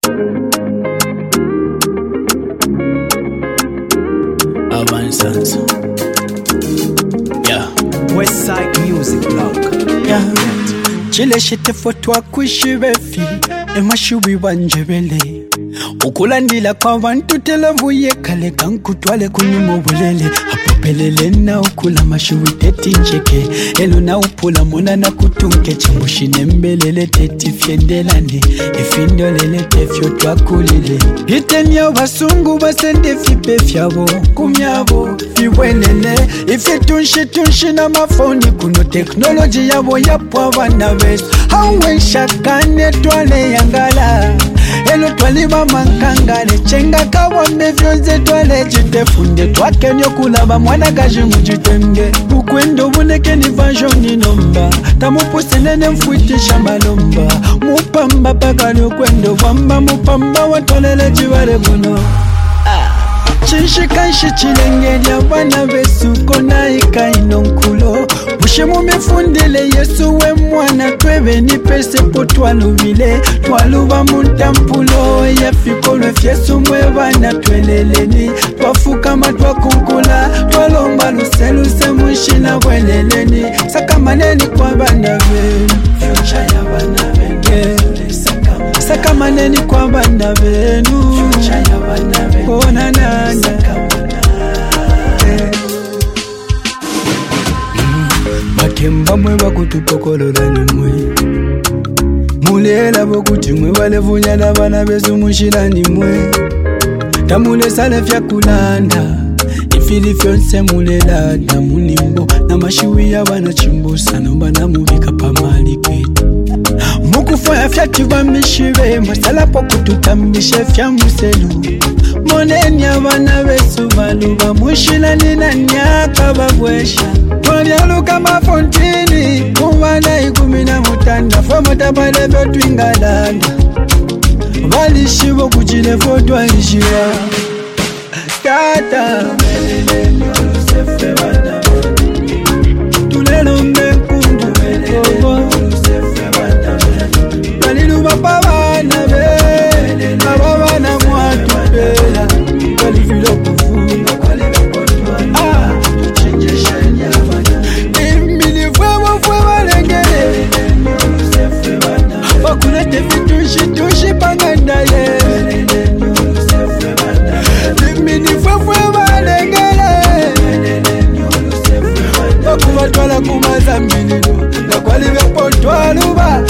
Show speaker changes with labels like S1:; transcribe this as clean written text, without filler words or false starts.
S1: Avanzanza. Yeah.
S2: Westside Music Blog.
S1: Yeah. Chile shite fotwa kushibefi emashubi wanjebele ukulandila kwa bantu telavuye kale kankutwale kunyuma bulele apopelele na ukula mashubi teti ncheke elu na upula muna na kutunke chimbushine mbelele teti fiendelane ifindolele tefyo twakulile itenya basungu basende fipe fyabo kumyabo fiwelele ife tunshi na mafoni kuno teknoloji yabo yapo abana besu hawe shakane twale yangala elo twaliba mankangale chenga kawambe vyonze twale jitefunde twakenyo kulaba mwana gaji mujitenge ukwendo buneke ni vajoni nomba tamupuse nene mfuiti shamalomba mupamba pakani ukwendo vamba mupamba watolele jiwale buno Chinshikashi chilengeli abana besu kona ikaino nkulo Bushimu mefundile Yesu we mwana twebe ni pese po twalubile Twaluba muntampulo ya fikolo fyesu mwebana tweleleni Twafukama twakunkula twalomba luseluse mushina bweleleni Sakamaneni kwa bana benu Future ya bana benu Sakamaneni kwa bana benu Future ya bana benu Ona nana Bakemba mwe bakutupokolola ni mwe Mulela bokuti mwe balevunya na bana bezu mushira ni mwe Tamule sale fya kulanda Ifili fyonse mulela na munimbo Na mashiwi ya bana chimbusa Nomba na mubika pamali kwetu Mukufaya fya tibamishive Masala po kututambishe fya muselu Moneni abana besu baluba mushila nina nyaka babwesha Mwalialuka mafontini Kumana ikumina mutanda Fomota bale betu ingalanda Valishivo kuchile foto alishiva Tata Tulelo mekundu Kalilu mapabana be Mapabana mwatu bela Kalifilo kufunga Imbili fwewa lengele Wakulete fitushi panganda ye Imbili fwewa lengele Wakumatwala kumazambililo Nakwalive potwaluba